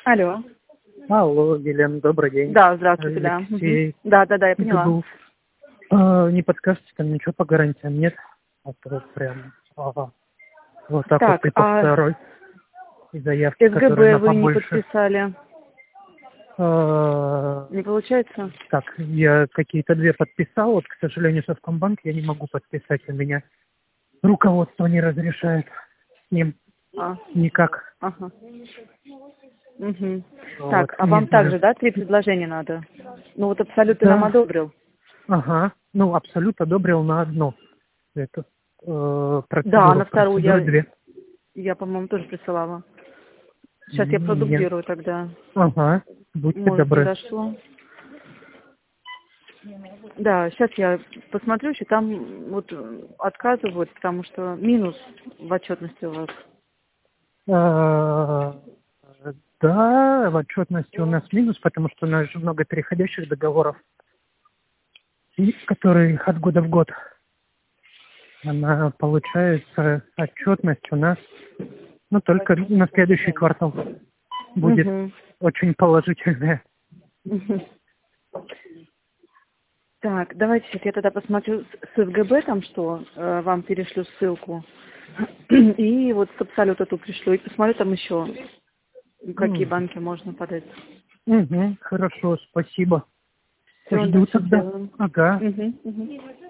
Алло. Алло, Елена, добрый день. Да, здравствуйте, да. Алексей. Да, я поняла. Не подскажете там ничего по гарантиям? Нет? А то прям вот так вот Так, и по второй. И заявки, которые СГБ на вы не побольше. подписали. Не получается? Так, я какие-то две подписал, вот, к сожалению, Совкомбанк я не могу подписать, у меня руководство не разрешает с ним никак. Ага. Угу. Вот, Так, а не вам знаю. также, да, 3 предложения надо? Ну вот Абсолют ты нам Да. одобрил. Ага, ну, Абсолют одобрил на одну эту Да, процедуру. на вторую Процедуры две. я, по-моему, тоже присылала. Сейчас я Нет. продублирую тогда. Ага, будьте Может, не добры. дошло. Да, сейчас я посмотрю, еще там вот отказывают, потому что минус в отчетности у вас. А, Да, в отчетности у нас минус, потому что у нас же много переходящих договоров, и которые от года в год. Она получается, отчетность у нас, ну, только на следующий квартал будет Угу. очень положительная. Так, давайте сейчас я тогда посмотрю с СГБ там что, вам перешлю ссылку. И вот с Абсолюта тут пришлю. И посмотрю там еще, какие банки можно подать. Угу, хорошо, спасибо. Все, да, Жду все тогда. сделаем. Ага. Угу.